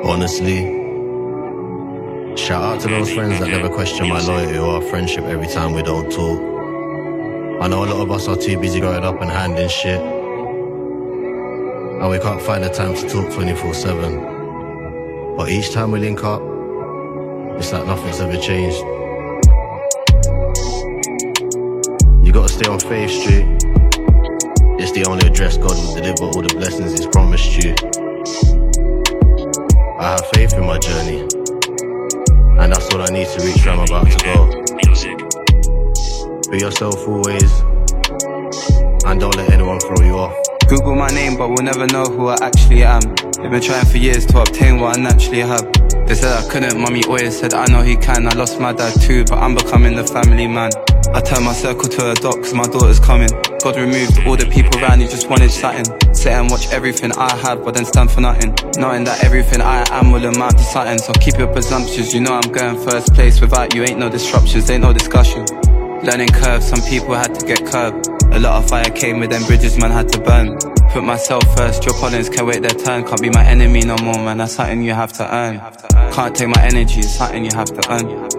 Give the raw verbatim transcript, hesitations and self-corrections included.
Honestly, shout out to those friends that never question my loyalty or our friendship every time we don't talk. I know a lot of us are too busy growing up and handing shit, and we can't find the time to talk twenty-four seven. But each time we link up, it's like nothing's ever changed. You gotta stay on Faith Street. It's the only address God will deliver all the blessings He's promised you. I have faith in my journey, and that's all I need to reach where I'm about to go. Be yourself always, and don't let anyone throw you off. Google my name but we'll never know who I actually am. They've been trying for years to obtain what I naturally have. They said I couldn't, mummy always said I know he can. I lost my dad too, but I'm becoming the family man. I turned my circle to a dot cause my daughter's coming. God removed all the people around, He just wanted something. Sit and watch everything I have but then stand for nothing. Knowing that everything I am will amount to something. So keep your presumptions, you know I'm going first place. Without you ain't no disruptions, ain't no discussion. Learning curves, some people had to get curbed. A lot of fire came with them bridges man had to burn. Put myself first, your opponents can wait their turn. Can't be my enemy no more man, that's something you have to earn. Can't take my energy, it's something you have to earn.